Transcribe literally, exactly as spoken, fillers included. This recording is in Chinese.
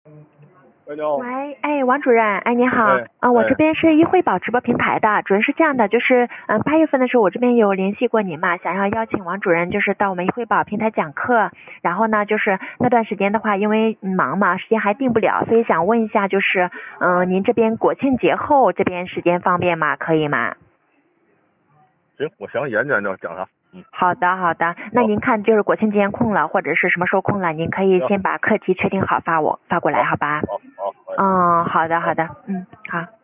喂，你好。 喂，哎，王主任，哎，你好，啊、 哎呃，我哎这边是易惠宝直播平台的，主任是这样的，就是，嗯，八月份的时候我这边有联系过你嘛，想要邀请王主任就是到我们易惠宝平台讲课，然后呢，就是那段时间的话，因为忙嘛，时间还定不了，所以想问一下，就是，嗯、呃，您这边国庆节后这边时间方便吗？可以吗？ 行，我详细研究研究，讲啥？嗯， 好的，好的，那您看就是国庆节空了，或者是什么时候空了，您可以行， 先把课题确定好发我发过来， 好， 好吧？ 好，好，哎， 嗯，好的， 好。 好的，嗯，好。